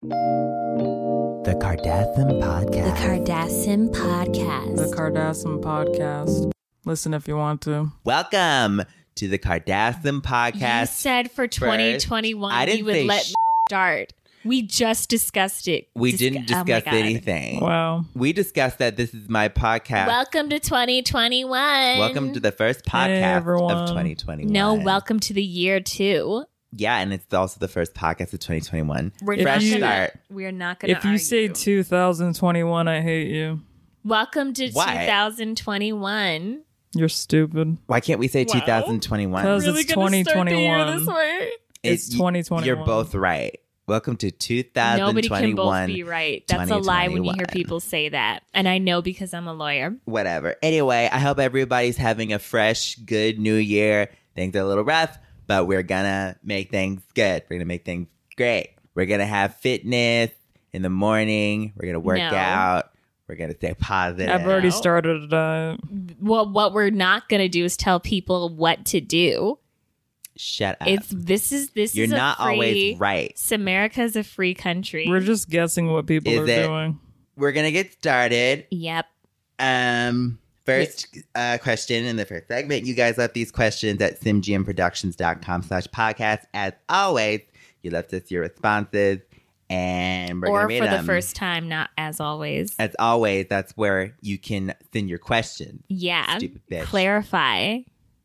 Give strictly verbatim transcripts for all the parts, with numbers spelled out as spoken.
The Cardassian Podcast. The Cardassian Podcast. The Cardassian Podcast. Listen if you want to. Welcome to the Cardassian Podcast. You said for twenty twenty-one you would let sh- start. We just discussed it. We Dis- didn't oh discuss anything. Wow. We discussed that this is my podcast. Welcome to twenty twenty-one. Welcome to the first podcast Hey, everyone. of twenty twenty-one. No, welcome to the year two. Yeah, and it's also the first podcast of twenty twenty-one. We're Fresh not gonna, start. We're not going to If you say two thousand twenty-one, I hate you. Welcome to Why? twenty twenty-one. You're stupid. Why can't we say Wow. twenty twenty-one? Because Really it's gonna twenty start the year twenty-one. this way? It's y- twenty twenty-one. You're both right. Welcome to two thousand twenty-one. Nobody can both be right. That's a lie when you hear twenty twenty-one. people say that. And I know because I'm a lawyer. Whatever. Anyway, I hope everybody's having a fresh, good new year. Things are a little rough, but we're gonna make things good. We're gonna make things great. We're gonna have fitness in the morning. We're gonna work No. out. We're gonna stay positive. I've already No. started a diet. Well, what we're not going to do is tell people what to do. Shut up. It's this is this You're is a not free, always right. America's a free country. We're just guessing what people Is are it? doing. We're gonna get started. Yep. Um, first uh, question in the first segment. You guys left these questions at simgmproductions.com slash podcast. As always, you left us your responses, and we're Or gonna read for the them. first time, not as always. As always, that's where you can send your questions. Yeah. Stupid bitch. Clarify.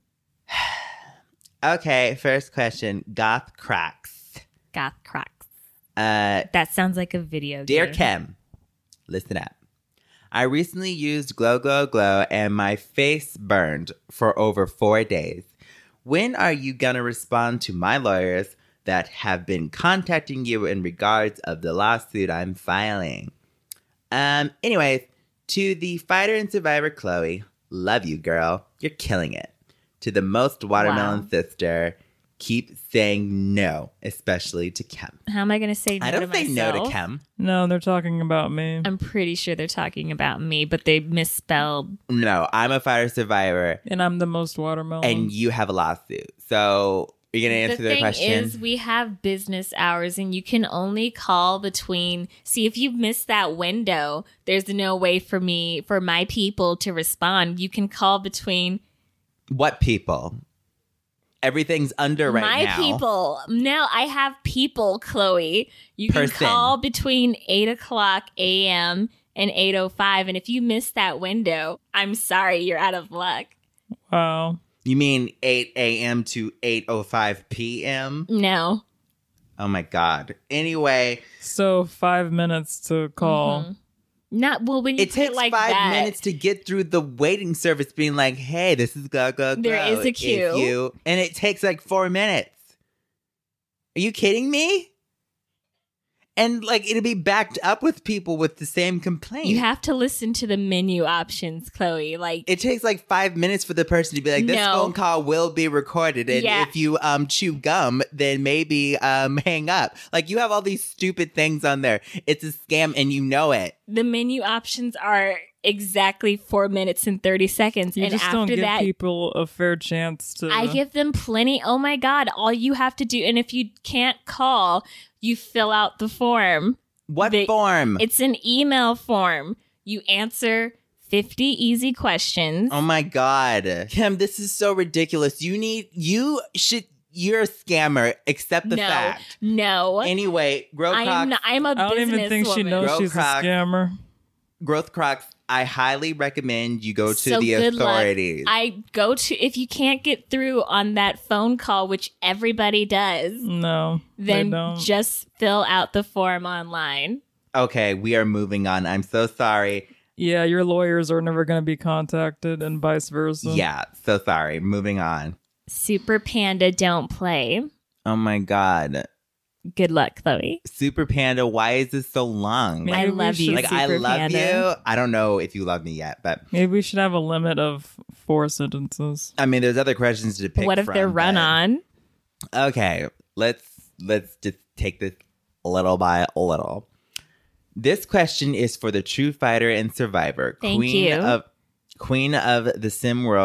Okay, first question. Goth Cracks. Goth Crocs. Uh, That sounds like a video Dear game. Kim, listen up. I recently used Glow Glow Glow and my face burned for over four days. When are you going to respond to my lawyers that have been contacting you in regards of the lawsuit I'm filing? Um, anyways, to the fighter and survivor Chloe, love you, girl. You're killing it. To the most watermelon Wow. sister, keep saying no, especially to Kim. How am I going to say no I to don't say myself? no to Kim. No, they're talking about me. I'm pretty sure they're talking about me, but they misspelled. No, I'm a fighter survivor, And I'm the most watermelon. and you have a lawsuit. So, are you going to answer the the thing question? is, we have business hours, and you can only call between. See, if you miss that window, there's no way for me, for my people to respond. You can call between What people? Everything's under right my now. people. Now I have people, Chloe. You can Person. call between eight o'clock a m and eight oh five, and if you miss that window, I'm sorry, you're out of luck. Wow. You mean eight a.m. to eight oh five p.m.? No. Oh my God. Anyway, So five minutes to call. Mhm. Not well when you it put takes it like five that. minutes to get through the waiting service being like, hey, this is Go Go Go. There is a If queue. you, and it takes like four minutes. Are you kidding me? And like it'll be backed up with people with the same complaint. You have to listen to the menu options, Chloe. Like It takes like five minutes for the person to be like, this No. phone call will be recorded. And Yeah. if you um chew gum, then maybe um hang up. Like you have all these stupid things on there. It's a scam and you know it. the menu options are exactly four minutes and thirty seconds, You and just after don't give that, people a fair chance to. I give them plenty. Oh my God! All you have to do, and if you can't call, you fill out the form. What They- form? It's an email form. You answer fifty easy questions. Oh my God. Kim, this is so ridiculous. You need, you should, you're a scammer. Accept the no, fact. no. Anyway, Growth I'm Crocs, not, I'm a I don't business even think she woman. knows Girl she's Croc. a scammer. Growth Crocs, I highly recommend you go to So the good luck. authorities. I go to if you can't get through on that phone call, which everybody does. No, Then they don't. just fill out the form online. Okay, we are moving on. I'm so sorry. Yeah, your lawyers are never going to be contacted and vice versa. Yeah, so sorry. Moving on. Super Panda don't play. Oh my God. Good luck, Chloe. Super Panda, why is this so long? Maybe I we love you, should- Like, I Super love Panda. you. I don't know if you love me yet, but Maybe we should have a limit of four sentences. I mean, there's other questions to pick What if from, they're run but- on? Okay, let's let's just take this little by little. This question is for the true fighter and survivor, Thank queen you. of queen of the sim world,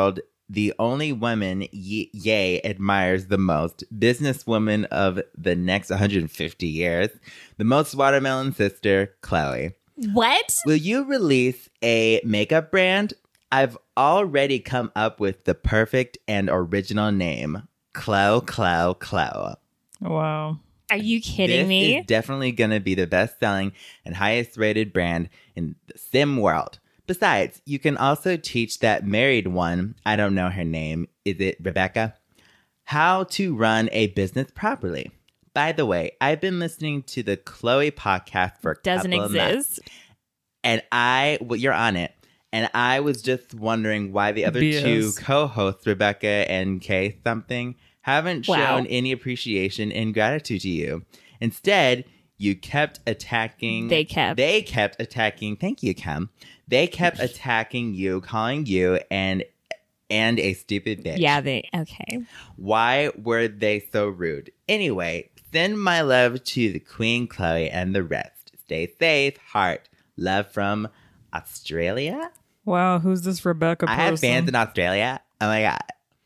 the only woman Ye, Ye admires the most, businesswoman of the next one hundred fifty years, the most watermelon sister, Chloe. What? Will you release a makeup brand? I've already come up with the perfect and original name, Chloe, Chloe, Chloe. Wow. Are you kidding this me? This is definitely going to be the best-selling and highest-rated brand in the sim world. Besides, you can also teach that married one, I don't know her name, is it Rebecca, how to run a business properly. By the way, I've been listening to the Chloe podcast for a Doesn't couple of months. exist. And I, well, you're on it. And I was just wondering why the other B S. two co-hosts, Rebecca and Kay something, haven't Wow. shown any appreciation and gratitude to you. Instead, you kept attacking. They kept. They kept attacking. Thank you, Kim. They kept attacking you, calling you and and a stupid bitch. Yeah, they, okay. Why were they so rude? Anyway, send my love to the Queen Chloe and the rest. Stay safe, heart. Love from Australia. Wow, who's this Rebecca I person? have fans in Australia. Oh my god.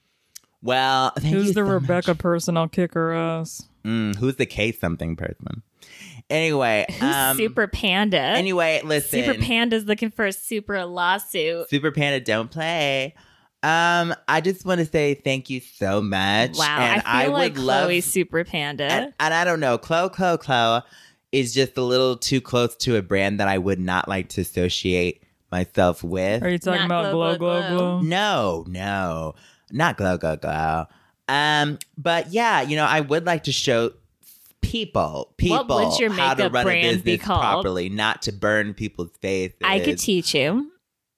Well, thank Who's you the so Rebecca much. person? I'll kick her ass. Mm, who's the K something person? Anyway, Who's um, Super Panda? Anyway, listen. Super Panda's looking for a super lawsuit. Super Panda, don't play. Um, I just want to say thank you so much. Wow, and I feel would like love, Chloe's Super Panda. and, and I don't know, Chloe, Chloe, Chloe is just a little too close to a brand that I would not like to associate myself with. Are you talking Not about glow, glow, glow, glow, glow. glow? No, no, not glow, glow, glow. Um, but yeah, you know, I would like to show people, people What would your how to makeup run a brand be business called? properly, not to burn people's faces. I could teach you.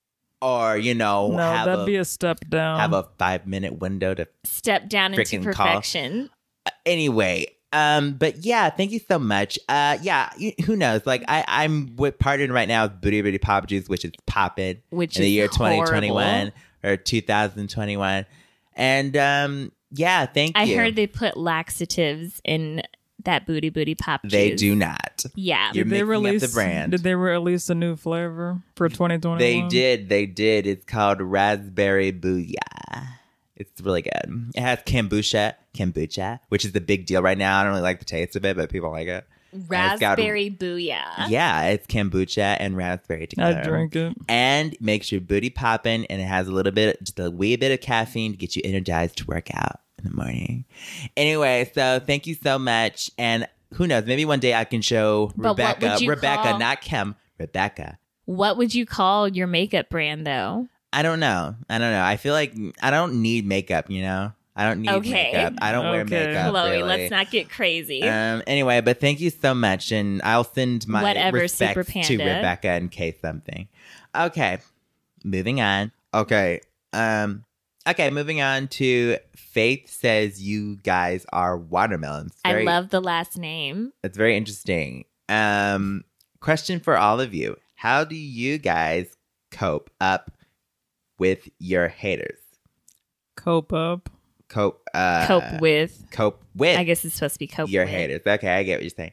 or you know, No, have that'd a, be a step down. have a five minute window to. Step down into Frickin' call. perfection. Anyway, um, but yeah, thank you so much. Uh, yeah, you, who knows? Like, I I'm with partnered right now with Booty Booty Pop Juice, which is poppin'. Which in the is year twenty horrible. twenty-one or two thousand twenty-one, and um, yeah, thank I you. heard they put laxatives in that Booty Booty Pop juice. They do not. Yeah. You're did they mixing up release the brand. Did they release a new flavor for twenty twenty-one? They did. They did. It's called Raspberry Booyah. It's really good. It has kombucha, kombucha, which is the big deal right now. I don't really like the taste of it, but people like it. it's got- Raspberry Booyah. Yeah, it's kombucha and raspberry together. I'd drink it. And makes your booty popping, and it has a little bit, just a wee bit of caffeine to get you energized to work out in the morning. Anyway, so thank you so much. And who knows, maybe one day I can show But what Rebecca, would you Rebecca, call- not Kim, Rebecca. What would you call your makeup brand, though? I don't know. I don't know. I feel like I don't need makeup, you know? I don't need Okay. makeup. I don't wear Okay. makeup. Chloe, really. let's not get crazy. Um. Anyway, but thank you so much, and I'll send my Whatever, respects Super to Panda. Rebecca in case something. Okay, moving on. Okay. Um. Okay, moving on to Faith says you guys are watermelons. I Very- love the last name. It's very interesting. Um. Question for all of you: how do you guys cope up with your haters? Cope up. Cope. Uh, Cope with. Cope with. I guess it's supposed to be cope your with. haters. Okay, I get what you're saying.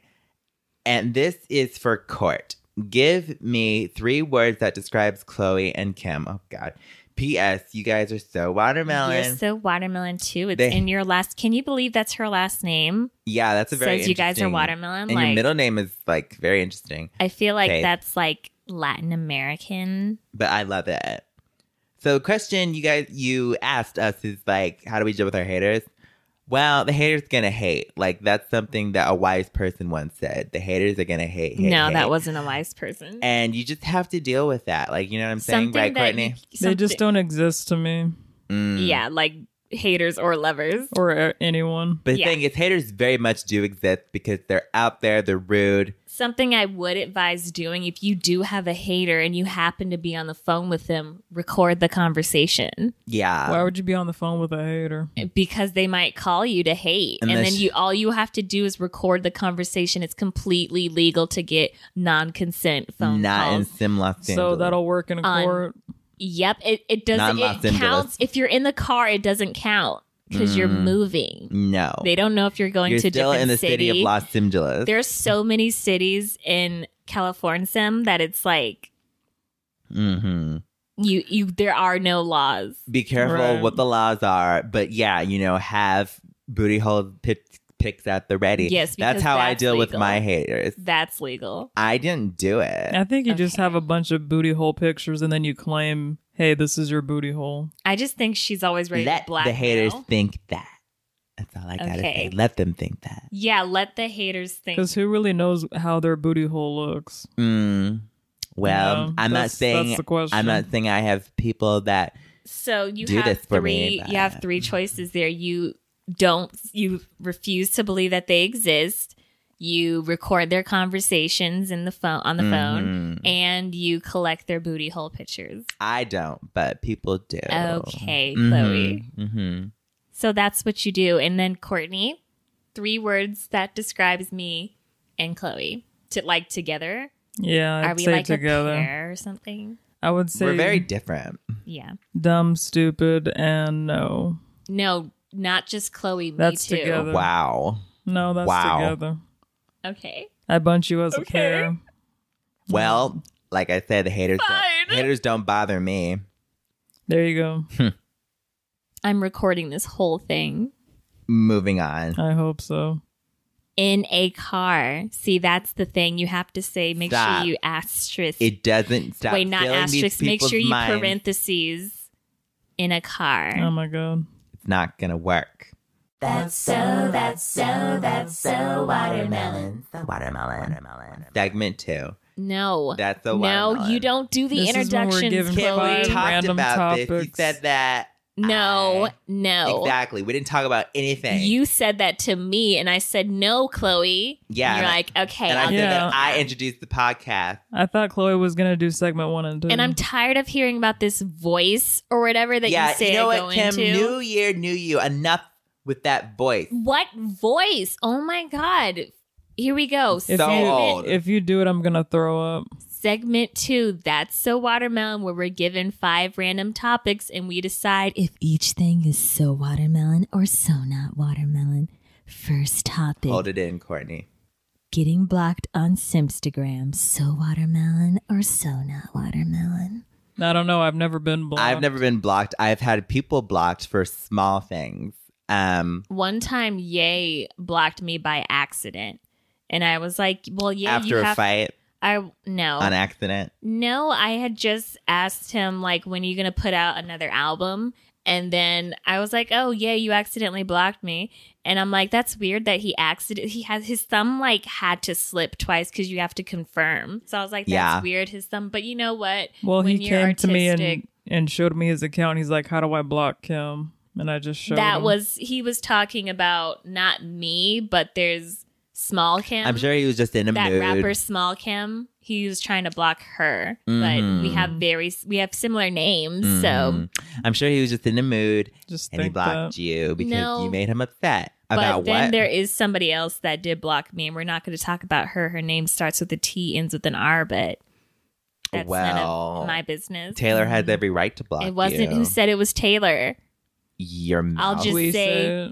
And this is for Court. Give me three words that describes Chloe and Kim. Oh God. P S. You guys are so watermelon. You're so watermelon too. It's They- in your last. Can you believe that's her last name? yeah, that's a very Says you guys are interesting- watermelon. And like your middle name is like very interesting. I feel like Faith. that's like Latin American. But I love it. So the question you guys you asked us is like, how do we deal with our haters? Well, the haters gonna hate. Like that's something that a wise person once said. The haters are gonna hate. hate no, hate. that wasn't a wise person. And you just have to deal with that. Like, you know what I'm saying, Something right, that Courtney? you- They something- just don't exist to me Mm. Yeah, like haters or lovers. or uh, anyone. But the Yeah. thing is, haters very much do exist because they're out there, they're rude. Something I would advise doing if you do have a hater and you happen to be on the phone with them, record the conversation Yeah. Why would you be on the phone with a hater? because they might call you to hate. and Unless- then you all you have to do is record the conversation. It's completely legal to get non-consent phone Not in calls. Sim Los Angeles. So that'll work in a On- court. Yep, it it Not doesn't in Los it Angeles. counts if you're in the car, it doesn't count because you're Mm. moving. No. They don't know if you're going You're to a still different in the city of Los Angeles. There's so many cities in California that it's like Mm-hmm. You you there are no laws. Be careful Right. what the laws are. But yeah, you know, have booty hole pic- pics at the ready. Yes, that's because how I that's deal with legal. my haters. That's legal. I didn't do it. I think you just Okay. have a bunch of booty hole pictures and then you claim, hey, this is your booty hole. I just think she's always ready Let to blackmail. the haters think that. That's all I gotta Okay. say. Let them think that. Yeah, let the haters think. Because who really knows how their booty hole looks? Mm. Well, Yeah, I'm not that's- saying that's the question. I'm not saying I have people that So you do have this for three. me, You have but- three choices there. You don't. You refuse to believe that they exist. You record their conversations in the phone on the phone, Mhm. and you collect their booty hole pictures. I don't, but people do. Okay, Mhm, Chloe. mhm. So that's what you do. And then Courtney, three words that describes me and Chloe to like together. Yeah, I'd Are we say like together. a pair or something? I would say We're very different. Yeah. dumb, stupid, and no. No, not just Chloe. Me That's too. together. Wow. No, that's Wow. together. Okay. I bunch you as a Okay. pair. Well, like I said, the haters Fine. don't, haters don't bother me. There you go. I'm recording this whole thing Moving on. I hope so. in a car. See, that's the thing. You have to say, make Stop. sure you asterisk. It doesn't stop. Wait, not filling these asterisk. Make sure people's you minds. parentheses in a car. Oh my god. It's not gonna work. That's so, that's so, that's so watermelon. So watermelon. Watermelon. Segment two. no. That's the No, watermelon. you don't do the This is when we're introductions, giving Kim, Chloe. we five talked random about this. You topics. said that. No, I- no. Exactly. We didn't talk about anything. You said that to me, and I said, no, Chloe. Yeah, And you're and I- like, okay. and I I'll said do Yeah. that it. I introduced the podcast. I thought Chloe was gonna do segment one and two. And I'm tired of hearing about this voice or whatever that yeah, you say you know I go what, Kim? into. New year, new you. Enough with that voice. What voice? Oh my God. Here we go. if so segment, old. if you do it, I'm gonna throw up. segment two. That's so watermelon, where we're given five random topics and we decide if each thing is so watermelon or so not watermelon. First topic. Hold it in, Courtney. Getting blocked on Simstagram. So watermelon or so not watermelon? I don't know. I've never been blocked. I've never been blocked. I've had people blocked for small things. Um, One time, Ye blocked me by accident. And I was like, well, yeah, after you a have fight I no. on accident. No, I had just asked him, like, when are you going to put out another album? And then I was like, oh, yeah, you accidentally blocked me. And I'm like, that's weird that he accident he has his thumb, like, had to slip twice because you have to confirm. So I was like, that's Yeah. weird, his thumb. But you know what? Well, When he you're came to me artistic- and and showed me his account. He's like, "How do I block Kim?" And I just showed That him. was, he was talking about not me, but there's Small Kim. I'm sure he was just in a that mood. rapper Small Kim, he was trying to block her. But Mhm. we have very, we have similar names. So Mhm. I'm sure he was just in a mood just and he think blocked that. you because No. you made him upset But about then what? there is somebody else that did block me, and we're not going to talk about her. Her name starts with a T, ends with an R, but that's none Well, of my business. Taylor has every right to block It wasn't you. who said it was Taylor. Your mouth. I'll just We say-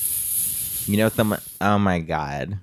said, You know someone. Oh my god.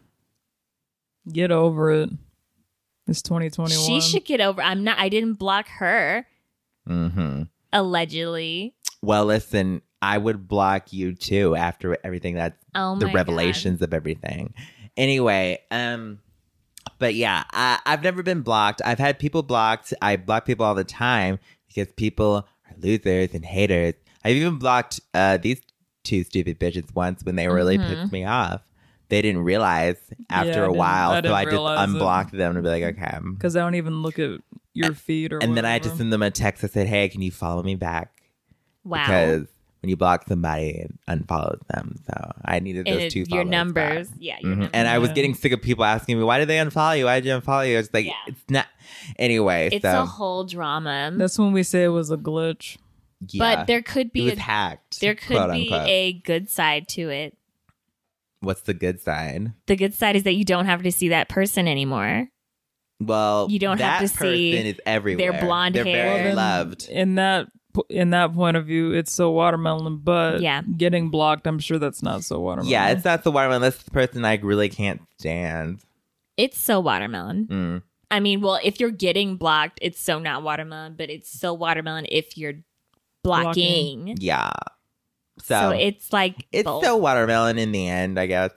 get over it. It's twenty twenty-one. She should get over. I'm not. I didn't block her. Hmm. Allegedly. Well, listen. I would block you too after everything that's Oh the my revelations of everything. Anyway, um, but yeah, I, I've never been blocked. I've had people blocked. I block people all the time because people are losers and haters. I've even blocked uh, these two stupid bitches once when they really Mhm. pissed me off. They didn't realize after Yeah, I a didn't- while, I so didn't I just realize it. unblocked them and be like, okay. because I don't even look at your feed or. And then I had to whatever. send them a text that said, hey, can you follow me back? Wow. Because when you block somebody, it unfollows them. So I needed And those it- two your followers numbers. back. Yeah. Your Mhm. numbers. And I was Yeah. getting sick of people asking me, why did they unfollow you? Why did you unfollow you? It's like, Yeah. it's not. Anyway, It's so a whole drama. That's when we say it was a glitch. yeah, But there could it be was a, hacked. there could quote be unquote. a good side to it. What's the good side? The good side is that you don't have to see that person anymore. Well, You don't that have to see person is everywhere. their blonde They're hair. very Well, then- loved. In that in that point of view, it's so watermelon. But Yeah. getting blocked, I'm sure that's not so watermelon. Yeah, it's not the watermelon. That's the person I really can't stand. It's so watermelon. Mm. I mean, well, if you're getting blocked, it's so not watermelon, but it's so watermelon if you're blocking. Blocking. Yeah. So, So, it's like it's both. still watermelon in the end, I guess.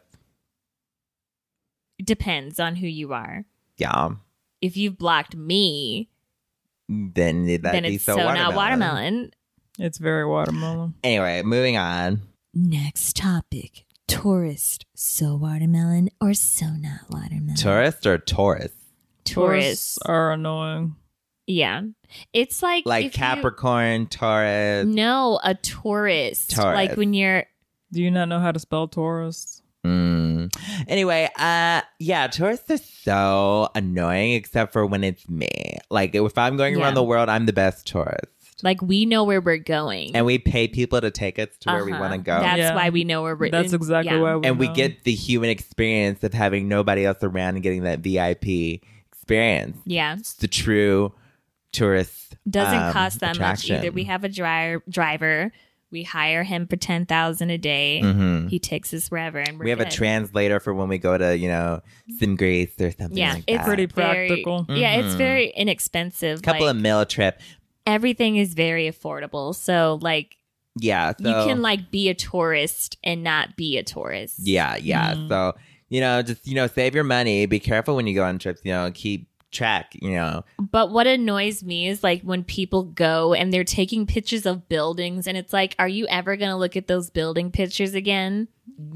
Depends on who you are. Yeah. If you've blocked me, Then that'd then be it's so, so watermelon. not watermelon. It's very watermelon. Anyway, moving on. Next topic. Tourist. So watermelon or so not watermelon? Tourist or Taurus? Tourists. are annoying. Yeah. It's like Like if you- Capricorn, Taurus. No, a tourist. Taurus. Like when you're Do you not know how to spell tourist? Mm. Anyway, uh, yeah, tourists are so annoying, except for when it's me. Like, if I'm going Yeah. around the world, I'm the best tourist. like we know where we're going. And we pay people to take us to where we Uh-huh. want to go. That's Yeah. why we know where we're That's exactly yeah. why we and we know. get the human experience of having nobody else around and getting that V I P experience. Yeah. It's the true tourist Doesn't um, cost that attraction. much either. We have a dri- driver. We hire him for ten thousand a day. Mhm. He takes us wherever, and we're We have a good. translator for when we go to, you know, Sim Greece or something Yeah, like it's that. Pretty very- practical. Yeah, it's Mhm. very inexpensive. couple like, of mil trip. everything is very affordable. So like Yeah. So, you can like be a tourist and not be a tourist. Yeah, yeah. Mm. So, you know, just, you know, save your money. Be careful when you go on trips, you know, keep track, you know. But what annoys me is like when people go and they're taking pictures of buildings and it's like, are you ever going to look at those building pictures again?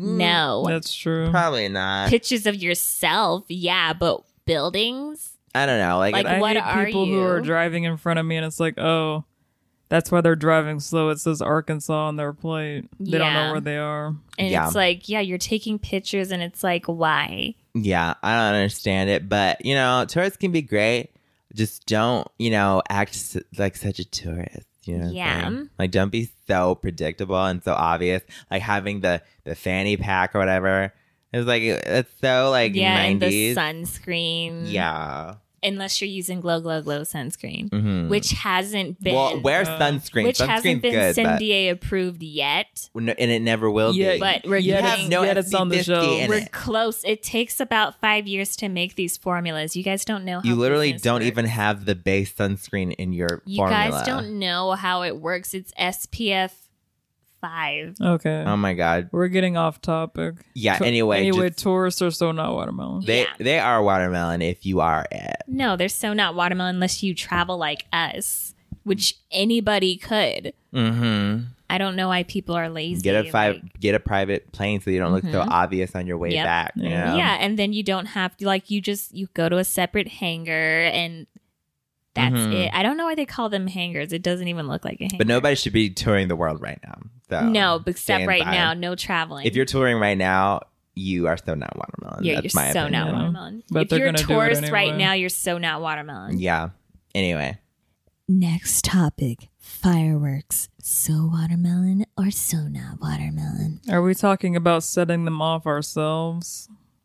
No. That's true. Probably not. Pictures of yourself, yeah, but buildings? I don't know. Like, Like, I what hate are people who are you? driving in front of me and it's like, oh, that's why they're driving slow. It says Arkansas on their plate. They don't Yeah. know where they are. And Yeah. it's like, yeah, you're taking pictures and it's like, why? yeah, I don't understand it. But, you know, tourists can be great. Just don't, you know, act s- like such a tourist. You know what I'm Yeah. saying? Like, don't be so predictable and so obvious. Like, having the, the fanny pack or whatever. It's like, it's so, like, yeah, nineties. and the sunscreen. Yeah. Unless you're using Glow Glow Glow sunscreen, Mhm. which hasn't been Well, wear Uh, sunscreen. which Sunscreen's hasn't been good, C but, N D A approved yet. and it never will Yeah, be. But we're yet getting it's, no yet it's on the S P fifty show. in we're it. close. It takes about five years to make these formulas. You guys don't know how You literally business don't works. even have the base sunscreen in your You formula. guys don't know how it works. It's S P F five. Okay. Oh my god. We're getting off topic. Yeah. To- Anyway, anyway, just- tourists are so not watermelon. they Yeah. they are watermelon if you are it. No, they're so not watermelon unless you travel like us, which anybody could. Mm-hmm. I don't know why people are lazy. Get a five. like- Get a private plane so you don't look so obvious on your way Yep. back. You Yeah. know? yeah, and then you don't have to like you just you go to a separate hangar and that's Mhm. it. I don't know why they call them hangars. It doesn't even look like a hangar. But nobody should be touring the world right now. So no, but stay except right inside. now, no traveling. If you're touring right now, you are so not watermelon. yeah, That's you're my so opinion. not Yeah. watermelon. But if they're you're a gonna do it tourist right anyway. now, you're so not watermelon. Yeah. Anyway, Next topic. Fireworks. So watermelon or so not watermelon? Are we talking about setting them off ourselves?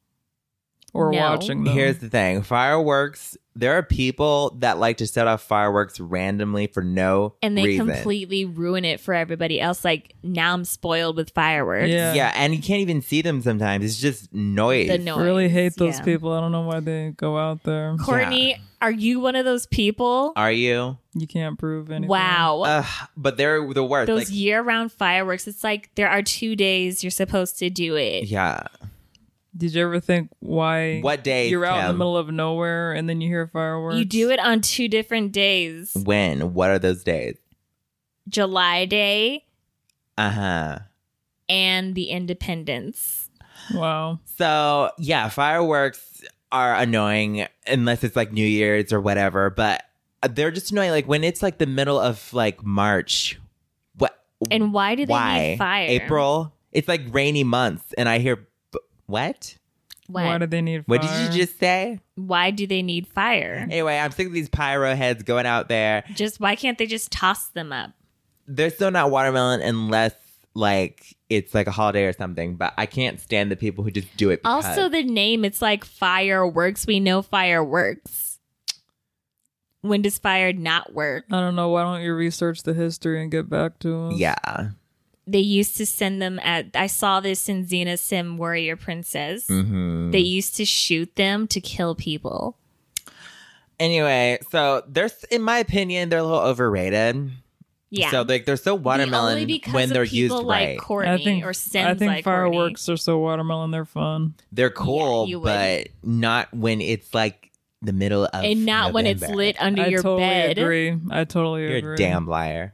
Or No. watching them? here's the thing: fireworks. There are people that like to set off fireworks randomly for no And they reason. completely ruin it for everybody else. Like now I'm spoiled with fireworks. Yeah. Yeah, and you can't even see them sometimes. It's just noise. The noise. really hate those yeah. people. I don't know why they go out there. Courtney, are you one of those people? Are you? You can't prove anything. Wow. Ugh, but they're the worst. Those like, year-round fireworks. It's like there are two days you're supposed to do it. yeah. Did you ever think why What days, you're out in the Kim? middle of nowhere and then you hear fireworks? You do it on two different days. When? What are those days? July Day Uh huh. and the Independence. Wow. So yeah, fireworks are annoying unless it's like New Year's or whatever. But they're just annoying. Like when it's like the middle of like March. What? And why do they Why? need fire? April. It's like rainy months, and I hear b- what? What? Why do they need What fire? did you just say? Why do they need fire? Anyway, I'm sick of these pyro heads going out there. Just why can't they just toss them up? They're still not watermelon unless like it's like a holiday or something. But I can't stand the people who just do it. Because. Also, the name, it's like fireworks. We know fireworks. When does fire not work? I don't know. Why don't you research the history and get back to us? yeah. They used to send them at, I saw this in Xena Sim Warrior Princess. Mm-hmm. They used to shoot them to kill people. Anyway, so there's, in my opinion, they're a little overrated. Yeah. So like they're so watermelon only because when of they're people used like right. Courtney I think or Sims I think like fireworks are so watermelon. They're fun. They're cool, you would. but not when it's like the middle of Courtney. And not when it's November. lit under I your totally bed. agree. I totally You're agree. a damn liar.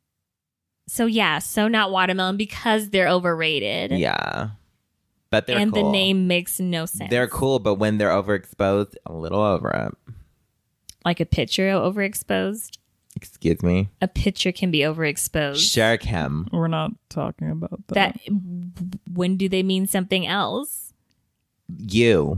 So yeah, so not watermelon because they're overrated. Yeah. But they're and cool. the name makes no sense. They're cool, but when they're overexposed, a little over it. Like a picture overexposed. Excuse me. A picture can be overexposed. Sure, Kim. We're not talking about that. That when do they mean something else? You.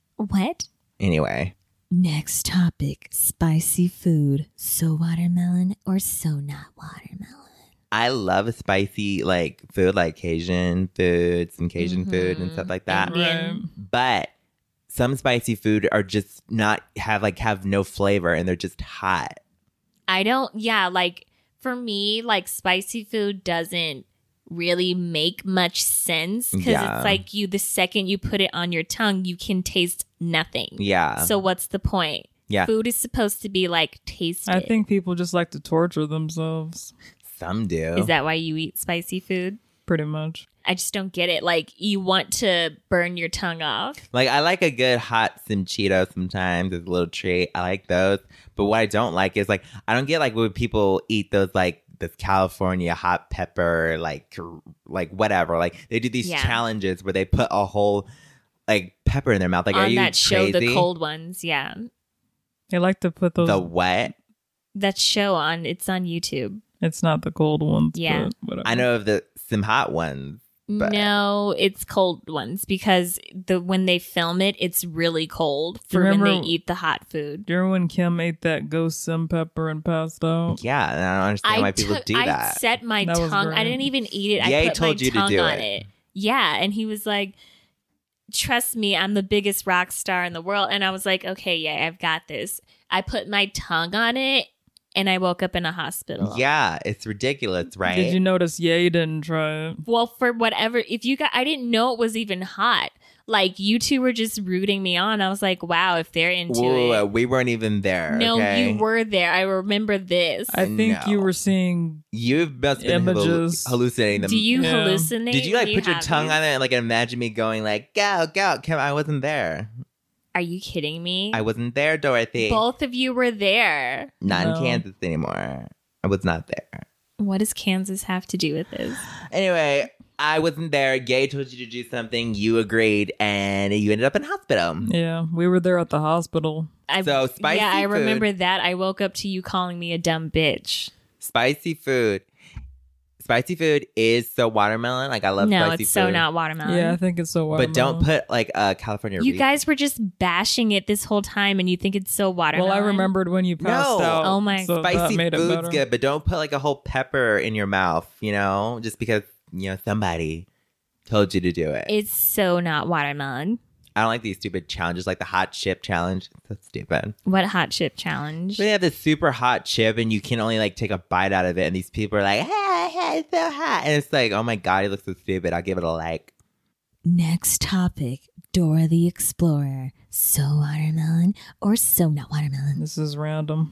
What? Anyway. Next topic: spicy food. So watermelon or so not watermelon? I love spicy like food, like Cajun food, some Cajun Mhm. food and stuff like that. Indian. Right. But some spicy food are just not have like have no flavor and they're just hot. I don't. Yeah, like for me, like spicy food doesn't really make much sense because Yeah. it's like you. The second you put it on your tongue, you can taste nothing. Yeah. So what's the point? Yeah. Food is supposed to be like tasted. I think people just like to torture themselves, Some do. Is that why you eat spicy food? pretty much. I just don't get it. Like you want to burn your tongue off. Like I like a good hot some Cheetos sometimes as a little treat. I like those. But what I don't like is like I don't get like when people eat those like this California hot pepper like like whatever. Like they do these Yeah. challenges where they put a whole like pepper in their mouth. Like are On you that show, crazy? the cold ones. Yeah, They like to put those. The what? that show on. It's on YouTube. It's not the cold ones. Yeah. but whatever. I know of the some hot ones. But- No, it's cold ones because the when they film it, it's really cold Do you for when they remember- eat the hot food. Do you remember when Kim ate that ghost sim pepper and passed out? Yeah, and I don't understand why people took- do I that. set my That was tongue. I great. didn't even eat it. Yeah, I he put told my you to tongue do on it. it. Yeah, and he was like, "Trust me, I'm the biggest rock star in the world." And I was like, "Okay, yeah, I've got this." I put my tongue on it, and I woke up in a hospital. Yeah, it's ridiculous, right? Did you notice Ye didn't try it? Well, for whatever, if you got, I didn't know it was even hot. Like you two were just rooting me on. I was like, wow, if they're into Whoa, whoa, whoa, it. we weren't even there. No, okay? you were there. I remember this. I think No. you were seeing. You must have been hallu- Images. hallucinating them. Do you Yeah. hallucinate? Did you like when put your have tongue these? on it and like imagine me going like go go? Kim, I wasn't there. Are you kidding me? I wasn't there, Dorothy. Both of you were there. Not No. in Kansas anymore. I was not there. What does Kansas have to do with this? Anyway, I wasn't there. Gay told you to do something. You agreed, and you ended up in hospital. Yeah, we were there at the hospital. I, So, spicy Yeah, I food. remember that. I woke up to you calling me a dumb bitch. Spicy food. Spicy food is so watermelon. Like I love no, spicy it's food. so not watermelon. yeah, I think it's so watermelon. But don't put like a California. You Reap. guys were just bashing it this whole time, and you think it's so watermelon. Well, I remembered when you passed No. out. Oh my- so that Spicy made it food's better. good, but don't put like a whole pepper in your mouth. You know, just because you know somebody told you to do it. It's so not watermelon. I don't like these stupid challenges, like the hot chip challenge. That's stupid. What hot chip challenge? They have this super hot chip, and you can only like take a bite out of it. And these people are like, "Hey, hey, it's so hot!" And it's like, "Oh my god, it looks so stupid." I'll give it a like. Next topic: Dora the Explorer. So watermelon or so not watermelon? This is random.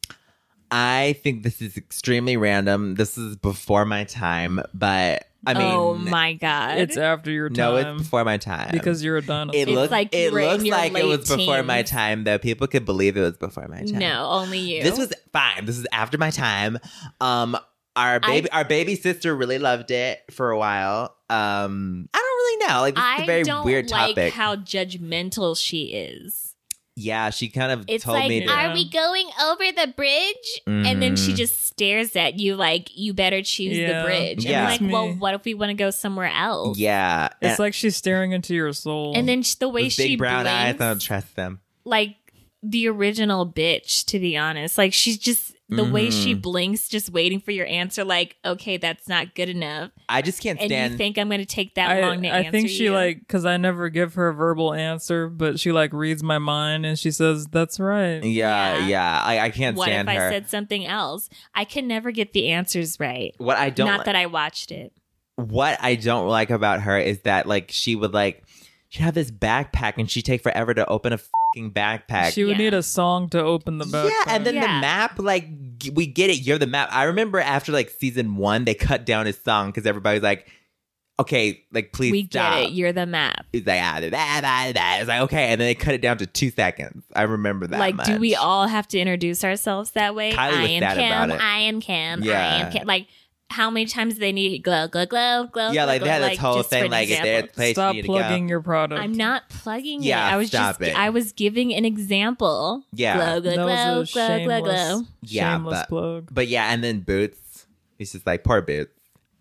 I think this is extremely random. This is before my time, but I mean, oh my god! It's after your time. no, it's before my time because you're a dinosaur. It It's looks like you it were in looks your like it was late before my teens. time, though. People could believe it was before my time. no, only you. This was fine. This is after my time. Um, our baby, our baby sister really loved it for a while. Um, I don't really know. Like this is I a very don't weird like topic. how judgmental she is. yeah, she kind of It's told like, me to. Yeah. are we going over the bridge? And then she Mhm. just stares at you like, you better choose Yeah. the bridge. Yeah. And It's I'm like, well, me. what if we want to go somewhere else? Yeah, It's and like she's staring into your soul. And then sh- the way those she big brown eyes. I blinks, don't trust them. like the original bitch, to be honest. Like she's just the way she Mhm. blinks, just waiting for your answer. Like, okay, that's not good enough. I just can't And stand. you think I'm going to take that I, long to I answer think she you? like because I never give her a verbal answer, but she like reads my mind and she says, "That's right." yeah, Yeah. yeah. I, I can't What stand if I her. said something else? I can never get the answers right. what I don't. Not li- that I watched it. what I don't like about her is that like she would like she have this backpack and she take forever to open a f- fucking backpack. She would Yeah. need a song to open the backpack. Yeah, and then the Yeah. map, like, g- we get it. You're the map. I remember after like season one, they cut down his song because everybody's like, okay, like, please We stop. get it. You're the map. He's like, ah, da, da, da, da. It's like, okay. And then they cut it down to two seconds. I remember that. Like, do we much. all have to introduce ourselves that way? Kylie I was am sad Kim. about it. I am Kim. I Yeah. am Kim. Like, how many times do they need glow, glow, glow, glow? Yeah, glow, like, they glow, had this whole just for thing, an like, if example. they're at the place Stop you need plugging to go. your product. I'm not plugging Yeah, it. I was stop just it. I was giving an example. Yeah. Glow, glow, That glow, was a glow, glow, shameless, glow. Yeah, shameless but- plug. But yeah, and then Boots. He's just like, poor Boots.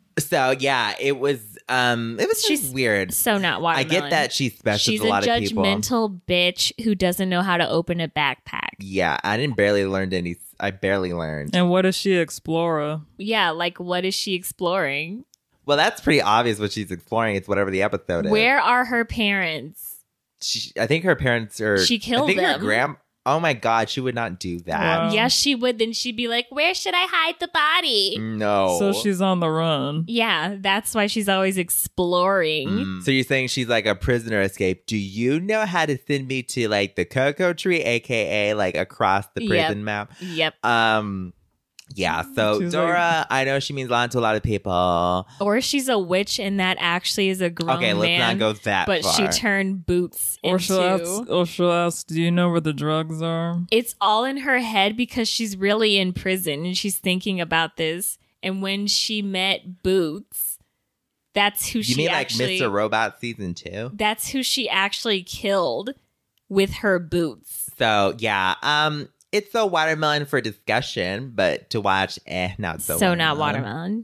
So yeah, it was, um, it was just She's weird. So not I watermelon. get that she's special She's to a a lot of people. judgmental bitch who doesn't know how to open a backpack. Yeah, I didn't barely learn any. I barely learned. And what is she, Explorer? Yeah, like what is she exploring? Well, that's pretty obvious what she's exploring. It's whatever the episode is. Where are her parents? She, I think her parents are. She killed I think them. her grand. Oh my god, she would not do that. Wow. Yes, she would. Then she'd be like, "Where should I hide the body?" No. So she's on the run. Yeah, that's why she's always exploring. Mm. So you're saying she's like a prisoner escape? Do you know how to send me to like the cocoa tree, aka like across the Yep. prison map? Yep. Um. Yeah, so She's Dora, I know she means a lot to a lot of people. Or she's a witch, and that actually is a grown Okay, let's man. not go that but far. she turned Boots Or she'll, into. ask, or she'll ask, do you know where the drugs are? It's all in her head because she's really in prison and she's thinking about this. And when she met Boots, that's who you she mean actually. like Mister Robot season two? That's who she actually killed with her boots. So yeah, um, it's a watermelon for discussion, but to watch, eh, not so. So, not watermelon.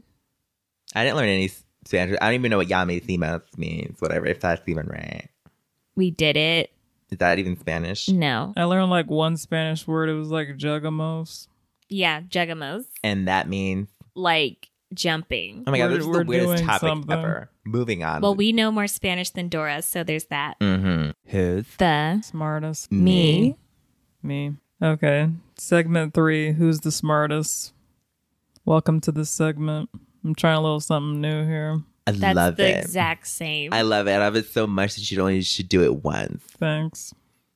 I didn't learn any Spanish. I don't even know what llamésimos means. Whatever, if that's even right. We did it. Is that even Spanish? No. I learned like one Spanish word. It was like jugamos. Yeah, jugamos. And that means, Like jumping. oh my god, We're- this is we're the weirdest doing topic something. ever. Moving on. Well, we know more Spanish than Dora, so there's that. Mm-hmm. Who's The Smartest. me. Me. Okay. Segment three. Who's the smartest? Welcome to this segment. I'm trying a little something new here. I That's love the it. exact same. I love it. I love it so much that you only should do it once. Thanks.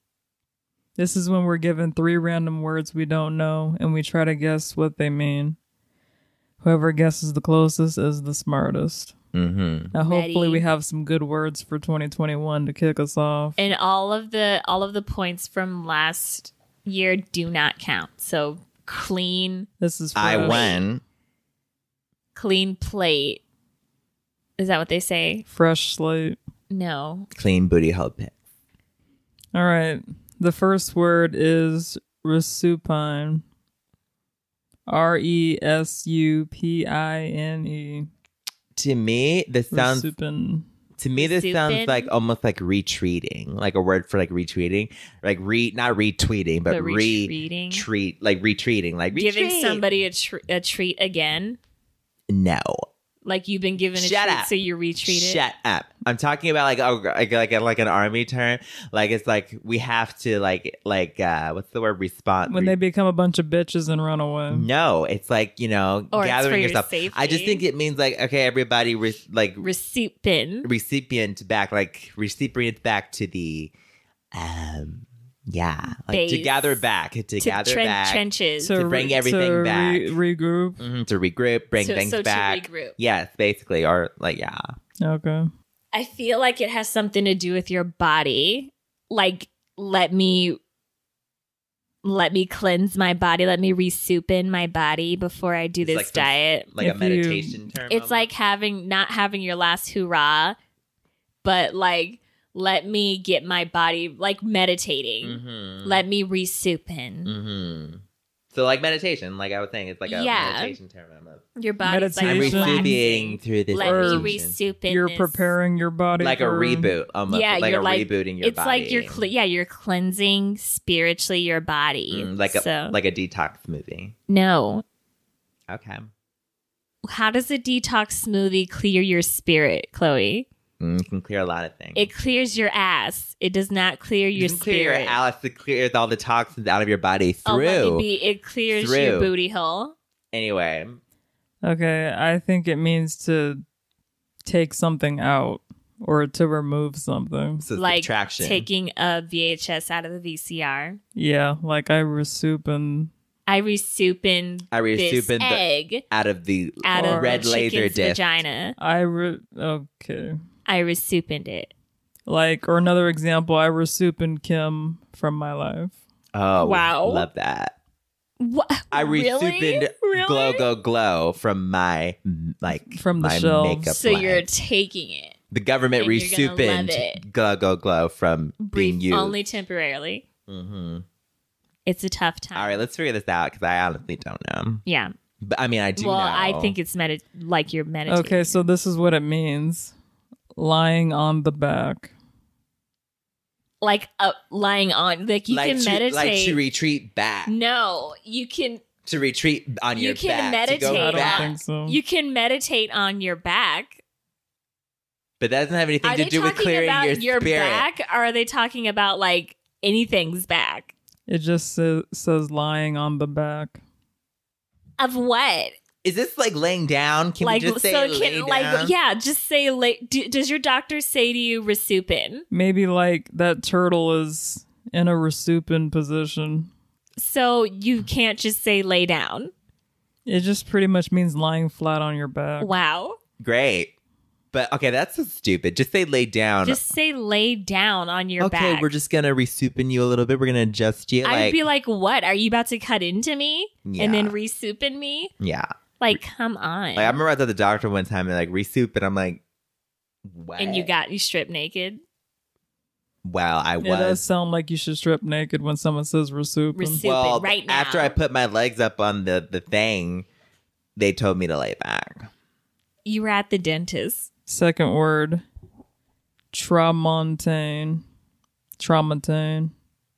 This is when we're given three random words we don't know and we try to guess what they mean. Whoever guesses the closest is the smartest. Mm-hmm. Now, hopefully, Ready. we have some good words for twenty twenty-one to kick us off. and all of the all of the points from last year do not count. So clean, This is I fresh. won. clean plate. Is that what they say? Fresh slate. No. Clean booty hole pick. All right. The first word is resupine. R E S U P I N E. To me, this sounds Resupine. to me this sounds Resupin? like almost like retweeting, like a word for like retweeting, like re not retweeting, but, But re retreating? treat, like retreating, like Giving retreat. somebody a, tr- a treat again. No, Like you've been given a Shut treat, up. so you retreat it. shut up. I'm talking about like oh like like, like an army term, like it's like we have to like like uh what's the word response When they become a bunch of bitches and run away. No, it's like, you know, Or it's gathering for your yourself. I just safety. think it means like, okay, everybody, re- like, Recipient. recipient back, like, recipient back to the, um, yeah, like to Base. gather back, to, To gather tren- back, trenches. To bring everything to back. Re- regroup. mhm, to regroup, bring So- things so to back. regroup. Yes, basically, or like, yeah. Okay. I feel like it has something to do with your body. Like, let me let me cleanse my body. Let me re-soup my body before I do It's this like some- diet. Like If a you- meditation term. It's almost. like having not having your last hurrah, but like let me get my body like meditating. Mhm. Let me re-soup in. Mm-hmm. So like meditation, like I was saying, it's like a Yeah. meditation term. almost. Your body's like I'm Meditation. relaxing. receiving through this Let me meditation. re-soup in You're this. preparing your body like a for- reboot, almost. Yeah, like you're a like rebooting your it's body. like you're cle- yeah you're cleansing spiritually your body. Mm, like a so, like a detox smoothie. no. Okay. How does a detox smoothie clear your spirit, Chloe? Mm, it can clear a lot of things. It clears your ass. It does not clear You your can spirit. clear your Alice. It clears all the toxins out of your body Oh, let through. me be. It clears Through. your booty hole. Anyway, Okay, I think it means to take something out or to remove something. So Like subtraction. taking a V H S out of the V C R. Yeah, like I resupping. I resoupin I this resoupin the- egg out of the out of red the laser chicken's disc. vagina. I re- okay. I resoupined it. Like, or another example, I resupping Kim from my life. Oh, Wow. love that. What? I really? resupped Really? Glow Go Glow from my like From the my shelves. makeup So line. you're taking it. The government and you're gonna love resupped it. Glow Go Glow from Brief, being used. only temporarily. hmm It's a tough time. All right, let's figure this out because I honestly don't know. Yeah. But I mean, I do Well, know. I think it's medit like you're meditating. Okay, so this is what it means: lying on the back. Like uh, lying on, like you like can to, meditate. like to retreat back, no, you can. to retreat on You your can back, to go meditate I don't back. think so. You can meditate on your back. But that doesn't have anything Are to they do with talking clearing about your, your spirit. back? Or are they talking about like anything's back? It just sa- says lying on the back. Of what? Is this like laying down? Can like we just say so lay can like down? yeah, just say lay. Do, does your doctor say to you resupin? Maybe like that turtle is in a resupin position. So you can't just say lay down. It just pretty much means lying flat on your back. Wow. Great. But okay, that's so stupid. Just say lay down. Just say lay down on your okay, back. we're just gonna resupin you a little bit. We're gonna adjust you. I'd like, be like, what? Are you about to cut into me Yeah. and then resupin me? yeah. Like, come on. Like I remember I was at the doctor one time and like resup, and I'm like, what? and you got you stripped naked. Well, I It does was. sound like you should strip naked when someone says resupin. Resup. Well, Stupid, right now. after I put my legs up on the the thing, they told me to lay back. You were at the dentist. Second word, tramontane. Tramontane.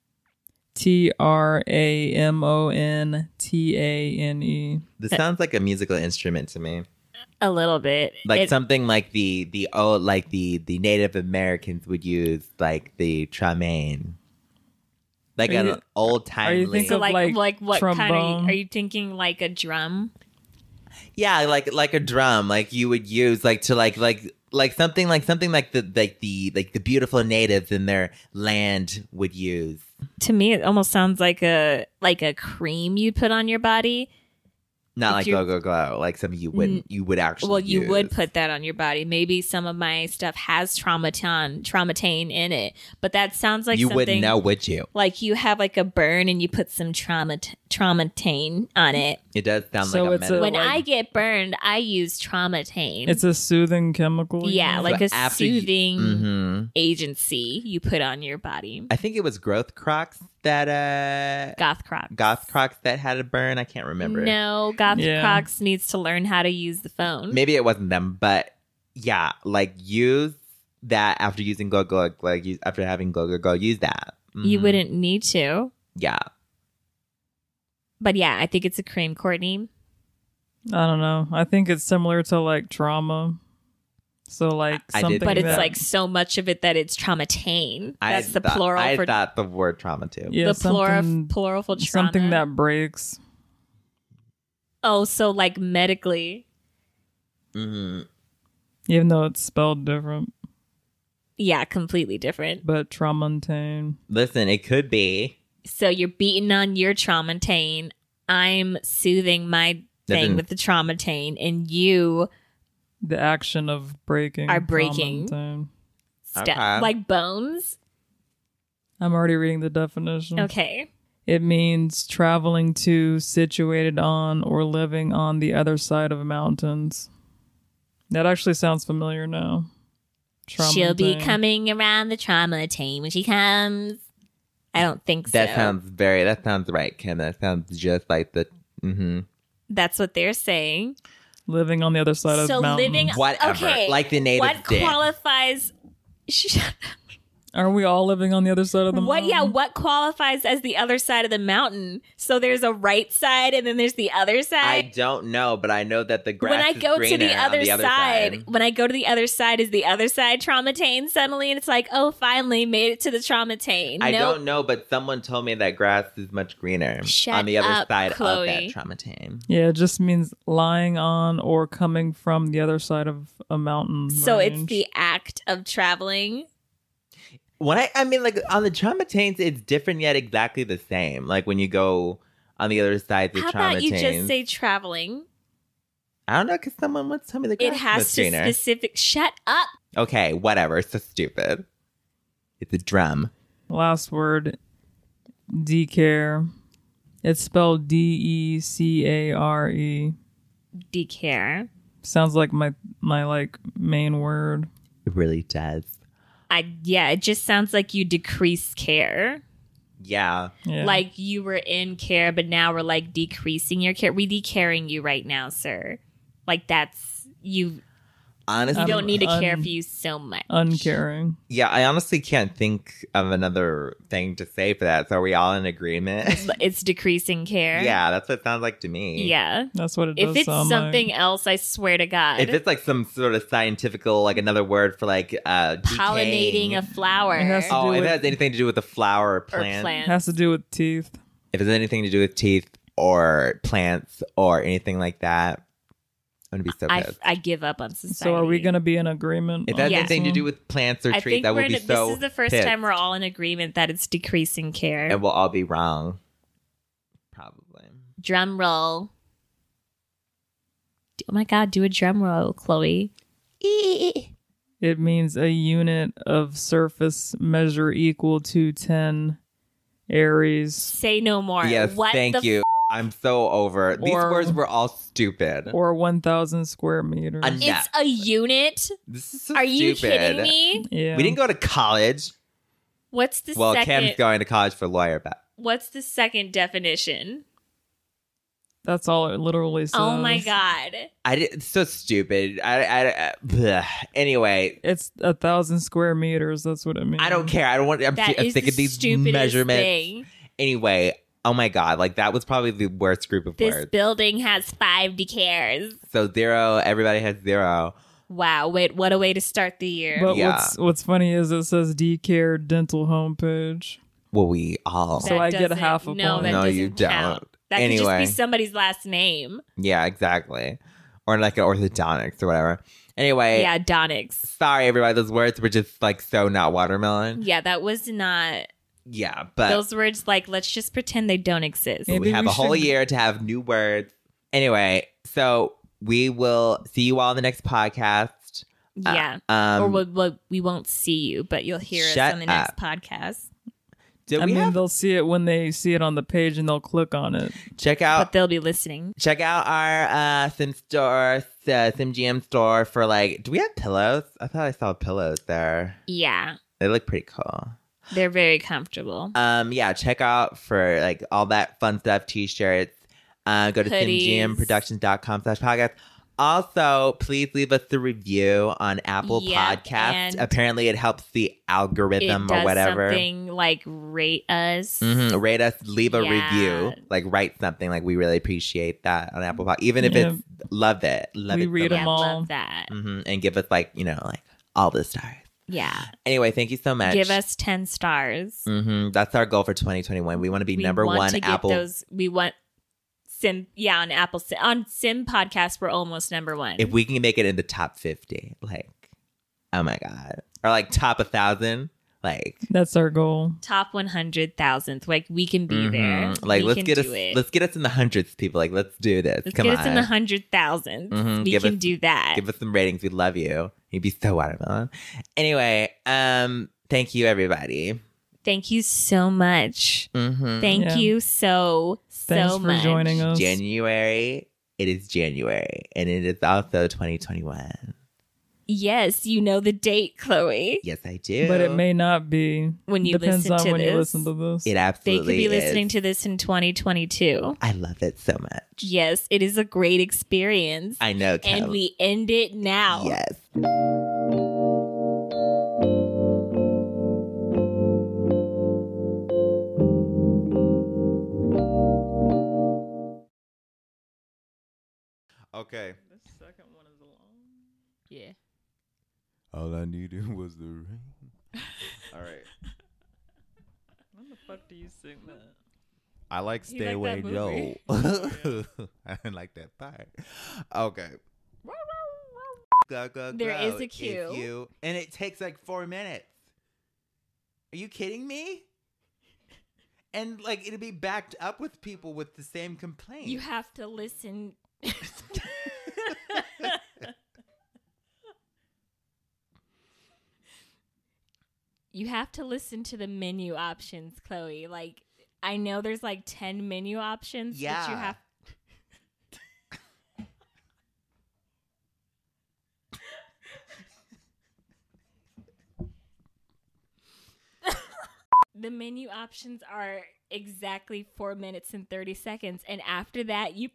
T R A M O N T A N E. This sounds like a musical instrument to me. A little bit. Like It- something like the the oh like the the Native Americans would use, like the tramaine, like Are you- an old are you timely. thinking so of, like, like, like what kind trombone? of are you thinking like a drum? Yeah, like like a drum, like you would use like to like like like something like something like the like the like the beautiful natives in their land would use. To me, it almost sounds like a like a cream you put on your body. Not If like you're- go go go, like something you wouldn't you would actually. Well, you would use. put that on your body. Maybe some of my stuff has traumaton, traumatane in it, but that sounds like you something wouldn't know, would you? like you have like a burn and you put some trauma traumatane on it. It does sound So like a it's a- medicine. When like- I get burned, I use traumatane. It's a soothing chemical. you yeah, know? like a So after you- soothing Mhm. agency you put on your body. I think it was Growth Crocs that uh Goth Crocs. Goth Crocs that had a burn. I can't remember. No, Goth Yeah. Crocs needs to learn how to use the phone. Maybe it wasn't them, but yeah, like use that after using Go Go, like use, after having Go Go Go, use that. You Mhm. wouldn't need to. Yeah. But yeah, I think it's a cream, Courtney. I don't know. I think it's similar to like trauma. So like I did something think But it's that- like so much of it that it's traumatane. I That's the thought- plural I for thought the word trauma too. yeah, the plural something, plural for trauma. something that breaks. Oh, so like medically. hmm Even though it's spelled different. Yeah, completely different. But tramontane. Listen, it could be. So you're beating on your traumatane. I'm soothing my That thing didn't- with the traumatane, and you The action of breaking. Are breaking. tramontane. step Okay. like bones. I'm already reading the definition. Okay. It means traveling to, situated on, or living on the other side of mountains. That actually sounds familiar now. She'll be Tramontane. coming around the traumatane when she comes. I don't think so. That sounds very. That sounds right, Kim. That sounds just like the. hmm That's what they're saying. Living on the other side So of mountains. living- Whatever. Okay, Like the natives What did. qualifies? Shut up. Are we all living on the other side of the What? mountain? Yeah. What qualifies as the other side of the mountain? So there's a right side and then there's the other I side. don't know, but I know that the grass When I is go to greener the on other, the other side, side. when I go to the other side, is the other side traumatane suddenly? And it's like, oh, finally made it to the traumatane. I Nope. don't know, but someone told me that grass is much greener Shut on the other up, side Chloe. of that traumatane. Yeah, it just means lying on or coming from the other side of a mountain. So it's range. the act of traveling. When I, I mean, like on the traumatanes, it's different yet exactly the same. Like when you go on the other side, the How traumatanes. about you just say traveling? I don't know, because someone once told me the grass It has was to greener. specific. Shut up. Okay, whatever. It's so stupid. It's a drum. Last word, decare. It's spelled D E C A R E. Decare. Sounds like my my like main word. It really does. I yeah. It just sounds like you decrease care. Yeah. Yeah. Like you were in care, but now we're like decreasing your care. We decaring you right now, sir. Like that's you. Honestly, You don't need to care un- for you so much. uncaring. yeah, I honestly can't think of another thing to say for that. So are we all in agreement? It's decreasing care. Yeah, that's what it sounds like to me. Yeah. That's what it does If it's sound something like. else, I swear to God. If it's like some sort of scientifical, like another word for like uh pollinating decaying. a flower It has to Oh, do if it with- has anything to do with the flower or or plant. plant. Has to do with teeth. If it has anything to do with teeth or plants or anything like that, I'm gonna be so I, pissed. I give up on society. So are we going to be in agreement? If on it has Yeah. anything to this do one? with plants or I trees, think I we're will be in, so this is the first pissed. time we're all in agreement that it's decreasing care. And we'll all be wrong. Probably. Drum roll. Oh my God, do a drum roll, Chloe. It means a unit of surface measure equal to ten Aries Say no more. Yes, what thank the you. I'm so over. These Or- words were all stupid. or one thousand square meters. Un- F- it's a unit? This is so Are you stupid. kidding me? yeah. We didn't go to college. What's the Well, second? Cam's going to college for lawyer, but What's the second definition? That's all it literally says. Oh my God. I did. It's so stupid. I. I, I bleh. Anyway, It's a thousand square meters. That's what it means. I don't care. I don't want. I'm, That I'm is sick the of these stupidest measurements. thing. Anyway, oh my god, like that was probably the worst group of This words. building has five decares. So zero. Everybody has zero. Wow, wait, what a way to start the year. But Yeah. what's what's funny is it says D-Care Dental homepage. Well, we all. So I get a doesn't- half a no, point. That No, doesn't you don't. count. That could Anyway. just be somebody's last name. Yeah, exactly. Or like an orthodontics or whatever. Anyway, Yeah, Donix. sorry everybody. Those words were just like so not watermelon. Yeah, that was not. Yeah, but Those words, like, let's just pretend they don't exist. Maybe we have we a whole should- year to have new words. Anyway, so we will see you all in the next podcast. Uh, Yeah. um, or we'll, we'll, we won't see you, but you'll hear us shut on the next up. podcast. did I we mean, have they'll see it when they see it on the page and they'll click on it. check out But they'll be listening. check out our uh, Sim store, uh, Sim G M store for like. Do we have pillows? I thought I saw pillows there. Yeah, They look pretty cool. they're very comfortable. Um, yeah, check out for like all that fun stuff, t-shirts. Uh, go to Hoodies. simgmproductions.com slash podcast. Also, please leave us a review on Apple Yeah, Podcasts. and Apparently, it helps the algorithm it does or whatever. something like rate us. Mhm. Rate us, leave a Yeah. review, like write something. Like we really appreciate that on Apple Podcast, even if Yeah. it's love it, love We it. so read much. them Yeah, all. love that. Mhm. And give us like you know like all the stars. Yeah, Anyway, thank you so much. give us ten stars. hmm That's our goal for twenty twenty-one. We want to be We number want one to get Apple. those. We want Sim. Yeah, on Apple Sim, on Sim podcast, we're almost number one. If we can make it in the top fifty, like, oh my god, or like top a thousand, like, That's our goal. top one hundred thousandth, like we can be mhm. there. Like, We let's can get us, do it. let's get us in the hundreds, people. Like, let's do this. Let's Come get on, us in the hundred thousand. Mhm. We Give can us- do that. give us some ratings. We love you. You'd be so watermelon. Anyway, um, thank you, everybody. Thank you so much. Mm-hmm. Thank Yeah. you so so Thanks for much. joining us. January. It is January, and it is also twenty twenty-one. Yes, you know the date, Chloe. Yes, I do. But it may not be. When you Depends listen on to when this. you listen to this. It They absolutely could be is. listening to this in twenty twenty-two. I love it so much. Yes, it is a great experience. I know, and Kel. we end it now. Yes. Okay. The second one is long. Yeah. All I needed was the rain. All right. When the fuck do you sing that? I like You Stay like that Away movie? Joe. I didn't like that part. Okay. Go, go, There go. is a cue. If you, and it takes like four minutes. Are you kidding me? And like it'll be backed up with people with the same complaint. You have to listen. You have to listen to the menu options, Chloe. Like, I know there's like ten menu options, Yeah. but you have. The menu options are exactly four minutes and thirty seconds. And after that, you.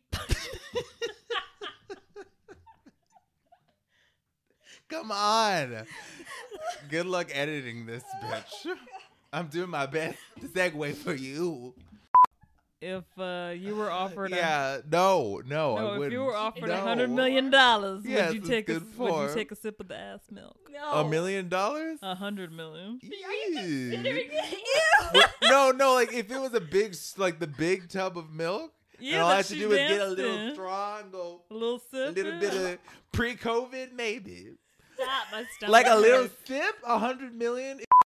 Come on. Good luck editing this, bitch. I'm doing my best to segue for you. If uh, you were offered, a, Yeah, no, no, I no, if wouldn't. you were offered a No. hundred million dollars, Yes, would you it's take a good would for- you take a sip of the ass milk? No. A million dollars? A hundred million. Ew. No, no, like if it was a big, s- like the big tub of milk, Yeah, and all I that had to she do was get a danced little in. straw and go A little a sip. little bit of pre-COVID, maybe. Stop, my stomach Like a little hurts. sip, a hundred million.